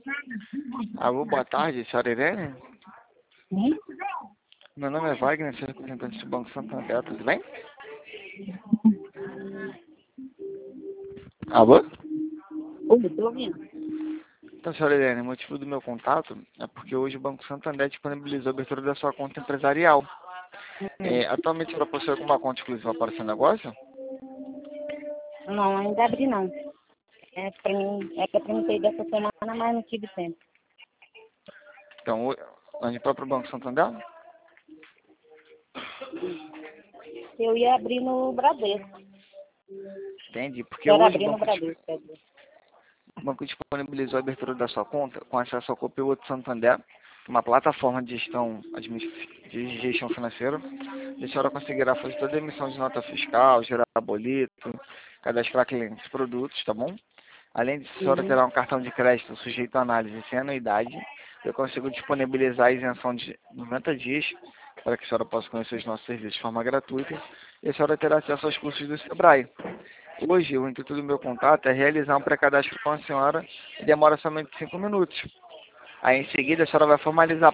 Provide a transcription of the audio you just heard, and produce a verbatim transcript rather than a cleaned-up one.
Alô, boa tarde, senhora Irene? Sim? Meu nome é Wagner, sou representante do Banco Santander, tudo bem? Alô? Oi, estou ouvindo. Então, senhora Irene, o motivo do meu contato é porque hoje o Banco Santander disponibilizou a abertura da sua conta empresarial. Hum. É, atualmente, você possui alguma conta exclusiva para o seu negócio? Não, ainda abri não. É, pra mim, é que eu perguntei dessa semana, mas não tive tempo. Então, o- onde próprio Banco Santander? Eu ia abrir no Bradesco. Entende? Porque Quero hoje o abrir no banco, dis- Bradesco, quer dizer. o banco disponibilizou a abertura da sua conta com acesso ao Copiloto Santander, uma plataforma de gestão, administ- de gestão financeira. E a senhora conseguirá fazer toda a emissão de nota fiscal, gerar boleto, cadastrar clientes e produtos, tá bom? Além disso, a senhora Uhum. terá um cartão de crédito sujeito à análise sem anuidade. Eu consigo disponibilizar a isenção de noventa dias para que a senhora possa conhecer os nossos serviços de forma gratuita. E a senhora terá acesso aos cursos do Sebrae. Hoje, o intuito do meu contato é realizar um pré-cadastro com a senhora e demora somente cinco minutos. Aí, em seguida, a senhora vai formalizar